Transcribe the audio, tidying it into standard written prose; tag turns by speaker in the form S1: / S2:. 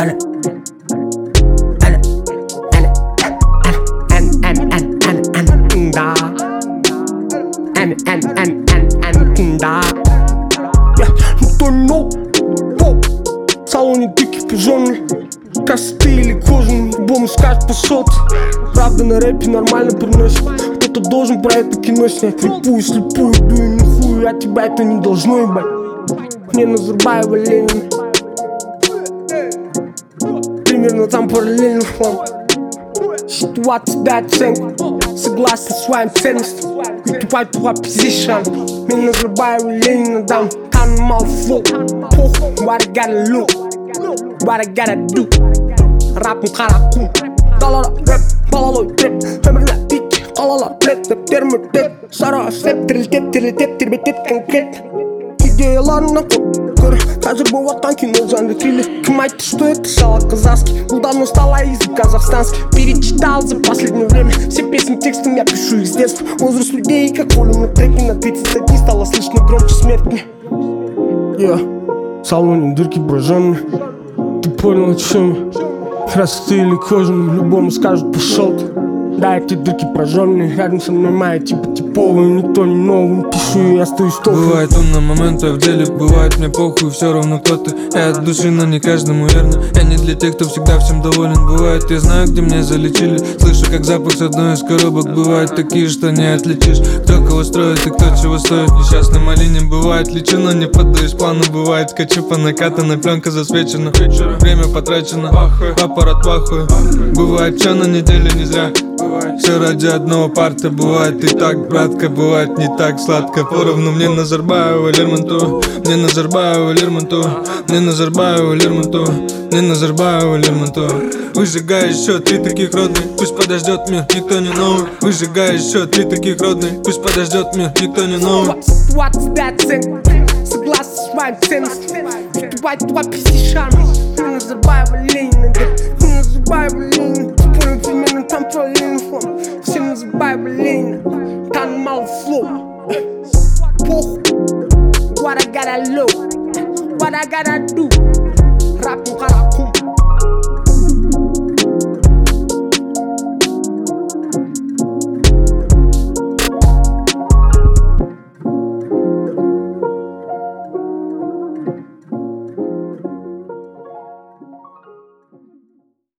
S1: Никто не нов. В салоне дикий пижонный, косты или кожаный, любому скажет пошел ты. Правда на рэпе нормально приносит. Кто-то должен про это кино снять. Репую, слепую, дую, нихуя, а тебя это не должно ебать. Мне Назарбаева, Ленин, примерно там параллельно фон. Ситуация дай оценку, согласен с своим ценностям. Ютубай твой позишн. Мне Назарбаева, Ленина дам. Там мало флоу, похуй, what I gotta look, what I gotta do. Рапым қарақу, далада рэп, балалой рэп. Өмірлі бит, қалалар блэт, рэптерім өтет. Сара слеп, тірілтеп, тербетет конкрет. Идеяларына көр, қазір болыватқан кино жанры триллер. Кім айтты, что это сало казахский? Ну давно стало язык казахстанский. Перечитал за последнее время все песни текстом, я пишу их с детства. Возраст людей, как волю на треке. На 31 стало слышно громче смерть. В салоне дырки прожженные. Ты понял, о чем я? Красоты или кожаный, любому скажут пошел ты. Да, эти дырки прожженные, рядом со мной моя типовые. Никто не новый, пишу, я стою стопой.
S2: Бывает умно моменты в деле, бывает мне похуй, все равно кто ты. Я от души, но не каждому верно. Я не для тех, кто всегда всем доволен. Бывает, я знаю, где меня залечили. Слышу, как запах с одной из коробок. Бывают такие, что не отличишь, кто кого строит и кто чего стоит. Несчастной малине бывает лечу, но не поддаюсь плану. Бывает, скачу по накатанной, пленка засвечена. Время потрачено, аппарат вахует. Бывает, все на неделе не зря. Все ради одного парта. Бывает и так, братка, бывает не так сладко. Поровну мне Назарбаева, Лермонтова. Мне Назарбаева, Лермонтова. Мне Назарбаева, Лермонтова. Мне Назарбаева, Лермонтова. Выжигай еще 3 таких родных, пусть подождет мир, никто не новый. Выжигай еще 3 таких родных, пусть подождет мир, никто не новый.
S1: Согласен с своим ценностям. Ютубай твой позишн. Мне Назарбаева, Ленина, мне Назарбаева, Ленина. Ты понял, примерно там параллельно фон. Все Назарбаева, Ленина, там мало флоу. Похуй, what I gotta look, what I gotta do.